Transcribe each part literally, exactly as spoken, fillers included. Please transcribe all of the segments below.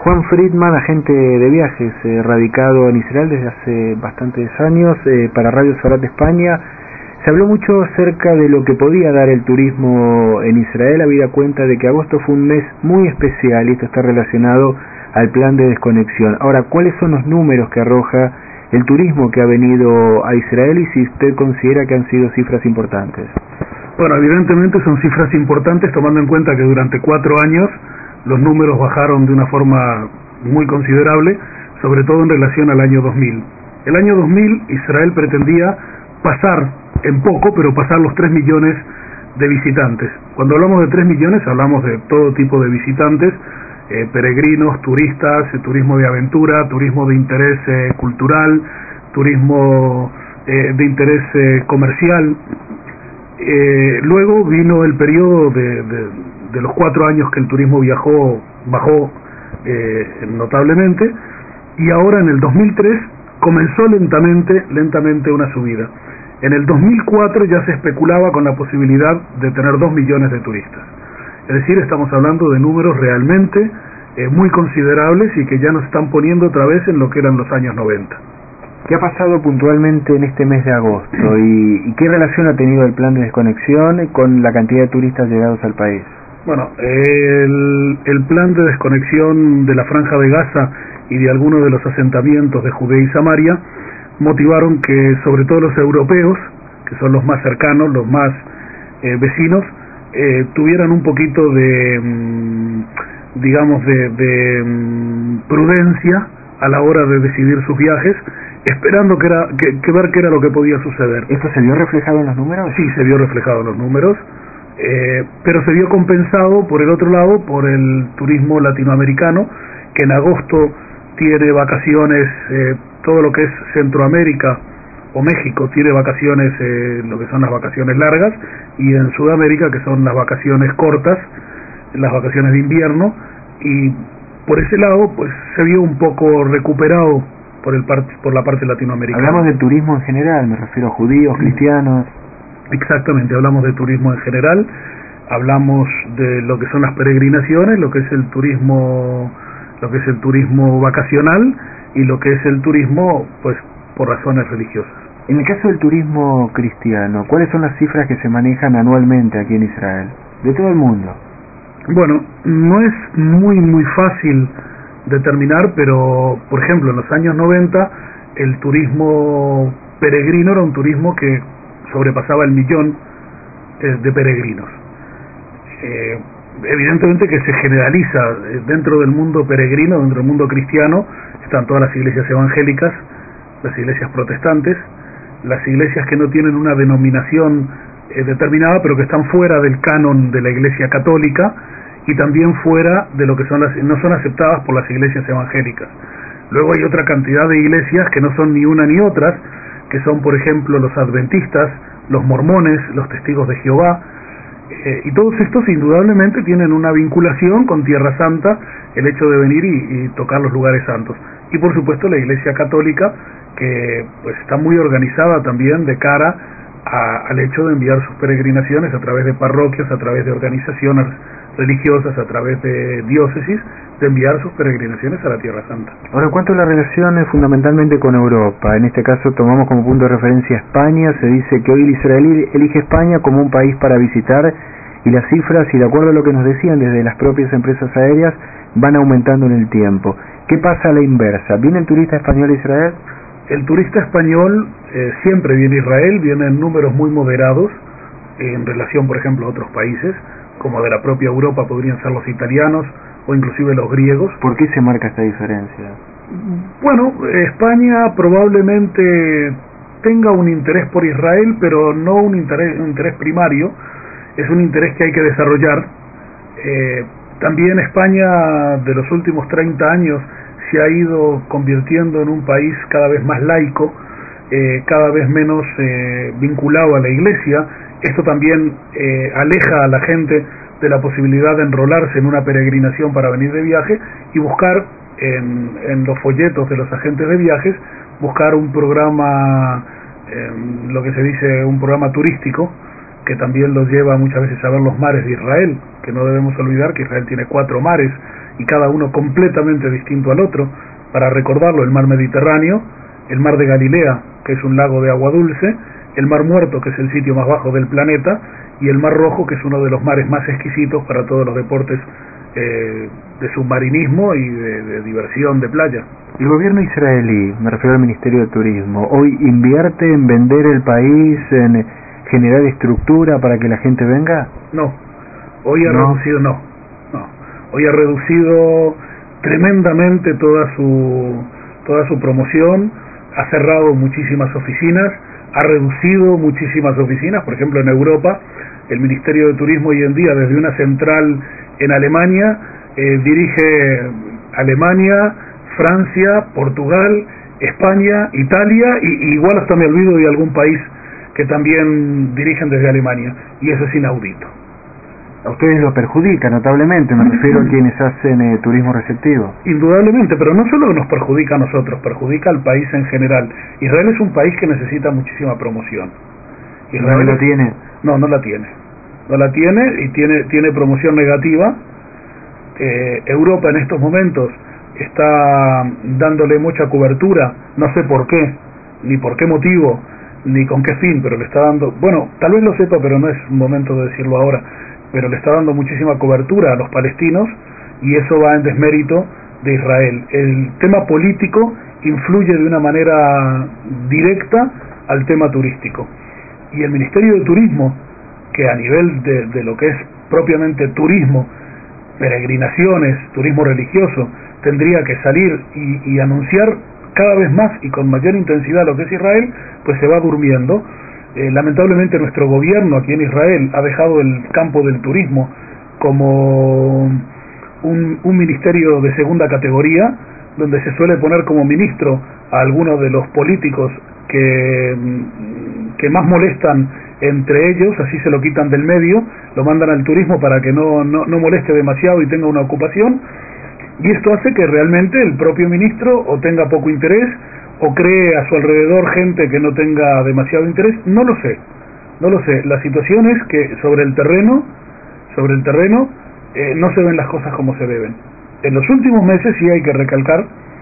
Juan Friedman, agente de viajes, eh, radicado en Israel desde hace bastantes años, eh, para Radio Sfarat de España. Se habló mucho acerca de lo que podía dar el turismo en Israel, habida cuenta de que agosto fue un mes muy especial y esto está relacionado al plan de desconexión. Ahora, ¿cuáles son los números que arroja el turismo que ha venido a Israel y si usted considera que han sido cifras importantes? Bueno, evidentemente son cifras importantes, tomando en cuenta que durante cuatro años los números bajaron de una forma muy considerable, sobre todo en relación al año dos mil. El año dos mil Israel pretendía pasar, en poco, pero pasar los tres millones de visitantes. Cuando hablamos de tres millones hablamos de todo tipo de visitantes, eh, peregrinos, turistas, eh, turismo de aventura, turismo de interés eh, cultural, turismo eh, de interés eh, comercial. Eh, luego vino el periodo de, de, de los cuatro años que el turismo viajó, bajó eh, notablemente, y ahora en el dos mil tres comenzó lentamente, lentamente una subida. En el dos mil cuatro ya se especulaba con la posibilidad de tener dos millones de turistas. Es decir, estamos hablando de números realmente eh, muy considerables y que ya nos están poniendo otra vez en lo que eran los años noventa. ¿Qué ha pasado puntualmente en este mes de agosto y, y qué relación ha tenido el plan de desconexión con la cantidad de turistas llegados al país? Bueno, el, el plan de desconexión de la Franja de Gaza y de algunos de los asentamientos de Judea y Samaria motivaron que sobre todo los europeos, que son los más cercanos, los más eh, vecinos, eh, tuvieran un poquito de, mmm, digamos, de, de mmm, prudencia a la hora de decidir sus viajes, esperando que, era, que, que ver qué era lo que podía suceder. ¿Esto se vio reflejado en los números? Sí, se vio reflejado en los números, eh, pero se vio compensado por el otro lado, por el turismo latinoamericano, que en agosto tiene vacaciones, eh, todo lo que es Centroamérica o México tiene vacaciones, eh, lo que son las vacaciones largas, y en Sudamérica que son las vacaciones cortas, las vacaciones de invierno, y por ese lado pues se vio un poco recuperado por el par por la parte latinoamericana. Hablamos del turismo en general, me refiero a judíos, cristianos. Exactamente, hablamos de turismo en general, hablamos de lo que son las peregrinaciones, lo que es el turismo, lo que es el turismo vacacional y lo que es el turismo pues por razones religiosas. En el caso del turismo cristiano, ¿cuáles son las cifras que se manejan anualmente aquí en Israel? De todo el mundo. Bueno, no es muy muy fácil determinar, pero por ejemplo en los años noventa el turismo peregrino era un turismo que sobrepasaba el millón eh, de peregrinos. Eh, evidentemente que se generaliza eh, dentro del mundo peregrino, dentro del mundo cristiano, están todas las iglesias evangélicas, las iglesias protestantes, las iglesias que no tienen una denominación eh, determinada, pero que están fuera del canon de la iglesia católica, y también fuera de lo que son las, no son aceptadas por las iglesias evangélicas. Luego hay otra cantidad de iglesias que no son ni una ni otras, que son por ejemplo los adventistas, los mormones, los testigos de Jehová, eh, y todos estos indudablemente tienen una vinculación con Tierra Santa, el hecho de venir y, y tocar los lugares santos. Y por supuesto la iglesia católica, que pues está muy organizada también de cara a, al hecho de enviar sus peregrinaciones a través de parroquias, a través de organizaciones religiosas, a través de diócesis, de enviar sus peregrinaciones a la Tierra Santa. Ahora, en cuanto a las relaciones fundamentalmente con Europa, en este caso tomamos como punto de referencia España, se dice que hoy el israelí elige España como un país para visitar, y las cifras, y de acuerdo a lo que nos decían desde las propias empresas aéreas, van aumentando en el tiempo. ¿Qué pasa a la inversa? ¿Viene el turista español a Israel? El turista español eh, siempre viene a Israel, viene en números muy moderados, eh, en relación por ejemplo a otros países, como de la propia Europa podrían ser los italianos o inclusive los griegos. ¿Por qué se marca esta diferencia? Bueno, España probablemente tenga un interés por Israel, pero no un interés, un interés primario, es un interés que hay que desarrollar. Eh, también España de los últimos treinta años se ha ido convirtiendo en un país cada vez más laico, eh, cada vez menos eh, vinculado a la iglesia. Esto también eh, aleja a la gente de la posibilidad de enrolarse en una peregrinación para venir de viaje y buscar en, en los folletos de los agentes de viajes, buscar un programa, eh, lo que se dice un programa turístico, que también los lleva muchas veces a ver los mares de Israel, que no debemos olvidar que Israel tiene cuatro mares, y cada uno completamente distinto al otro. Para recordarlo, el mar Mediterráneo, el mar de Galilea, que es un lago de agua dulce, el mar Muerto, que es el sitio más bajo del planeta, y el mar Rojo, que es uno de los mares más exquisitos para todos los deportes eh, de submarinismo y de, de diversión de playa. El gobierno israelí, me refiero al Ministerio de Turismo, hoy invierte en vender el país, en generar estructura para que la gente venga. No, hoy ha no. reducido, no, no, hoy ha reducido tremendamente toda su toda su promoción, ha cerrado muchísimas oficinas, ha reducido muchísimas oficinas. Por ejemplo, en Europa, el Ministerio de Turismo hoy en día, desde una central en Alemania, eh, dirige Alemania, Francia, Portugal, España, Italia, y, y igual hasta me olvido de algún país que también dirigen desde Alemania, y eso es inaudito. A ustedes lo perjudica notablemente, me refiero a quienes hacen eh, turismo receptivo. Indudablemente, pero no solo nos perjudica a nosotros, perjudica al país en general. Israel es un país que necesita muchísima promoción. Israel ¿No la tiene? No, no la tiene. No la tiene y tiene, tiene promoción negativa. Eh, Europa en estos momentos está dándole mucha cobertura, no sé por qué, ni por qué motivo, ni con qué fin, pero le está dando, bueno, tal vez lo sepa, pero no es momento de decirlo ahora, pero le está dando muchísima cobertura a los palestinos, y eso va en desmérito de Israel. El tema político influye de una manera directa al tema turístico, y el Ministerio de Turismo, que a nivel de, de lo que es propiamente turismo, peregrinaciones, turismo religioso, tendría que salir y, y anunciar cada vez más y con mayor intensidad lo que es Israel, pues se va durmiendo. Eh, lamentablemente nuestro gobierno aquí en Israel ha dejado el campo del turismo como un, un ministerio de segunda categoría, donde se suele poner como ministro a algunos de los políticos que, que más molestan entre ellos, así se lo quitan del medio, lo mandan al turismo para que no, no, no moleste demasiado y tenga una ocupación, y esto hace que realmente el propio ministro o tenga poco interés o cree a su alrededor gente que no tenga demasiado interés. No lo sé, no lo sé. La situación es que sobre el terreno, sobre el terreno eh, no se ven las cosas como se deben. En los últimos meses sí hay que recalcar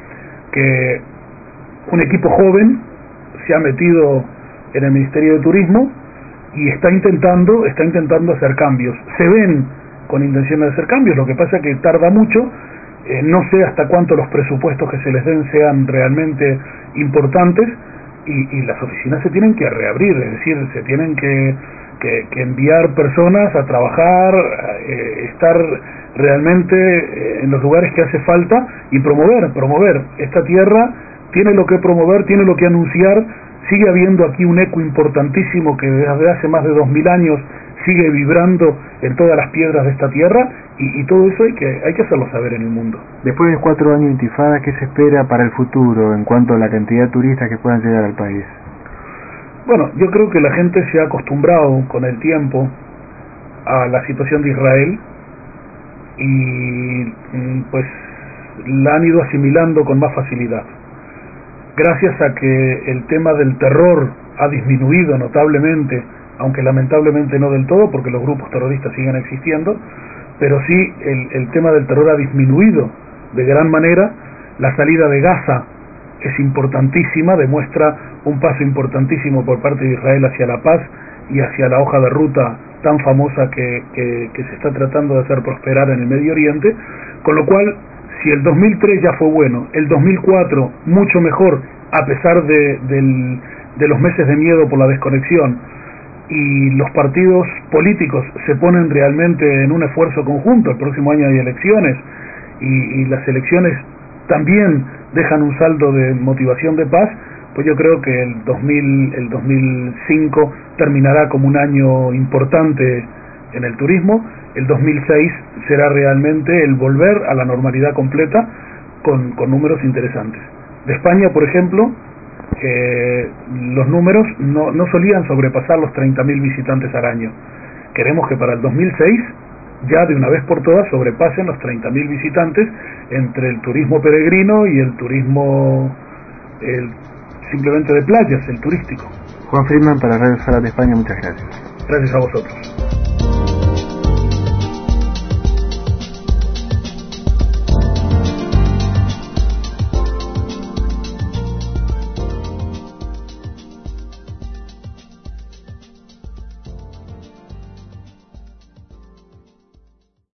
que un equipo joven se ha metido en el Ministerio de Turismo y está intentando, está intentando hacer cambios. Se ven con intención de hacer cambios, lo que pasa es que tarda mucho. Eh, no sé hasta cuánto los presupuestos que se les den sean realmente importantes, y, y las oficinas se tienen que reabrir, es decir, se tienen que, que, que enviar personas a trabajar, eh, estar realmente eh, en los lugares que hace falta y promover, promover. Esta tierra tiene lo que promover, tiene lo que anunciar. Sigue habiendo aquí un eco importantísimo que desde hace más de dos mil años sigue vibrando en todas las piedras de esta tierra, y, y todo eso hay que hay que hacerlo saber en el mundo. Después de cuatro años de intifada, ¿qué se espera para el futuro en cuanto a la cantidad de turistas que puedan llegar al país? Bueno, yo creo que la gente se ha acostumbrado con el tiempo a la situación de Israel y pues la han ido asimilando con más facilidad. Gracias a que el tema del terror ha disminuido notablemente, aunque lamentablemente no del todo, porque los grupos terroristas siguen existiendo, pero sí el, el tema del terror ha disminuido de gran manera. La salida de Gaza es importantísima, demuestra un paso importantísimo por parte de Israel hacia la paz y hacia la hoja de ruta tan famosa que, que, que se está tratando de hacer prosperar en el Medio Oriente, con lo cual, si el dos mil tres ya fue bueno, el dos mil cuatro mucho mejor, a pesar de, del, de los meses de miedo por la desconexión, y los partidos políticos se ponen realmente en un esfuerzo conjunto. El próximo año hay elecciones, y, y las elecciones también dejan un saldo de motivación de paz, pues yo creo que el dos mil, el dos mil cinco terminará como un año importante en el turismo. El dos mil seis será realmente el volver a la normalidad completa con, con números interesantes. De España, por ejemplo, eh, los números no, no solían sobrepasar los treinta mil visitantes al año. Queremos que para el dos mil seis ya de una vez por todas sobrepasen los treinta mil visitantes entre el turismo peregrino y el turismo el, simplemente de playas, el turístico. Juan Friedman para Radio Salat de España, muchas gracias. Gracias a vosotros.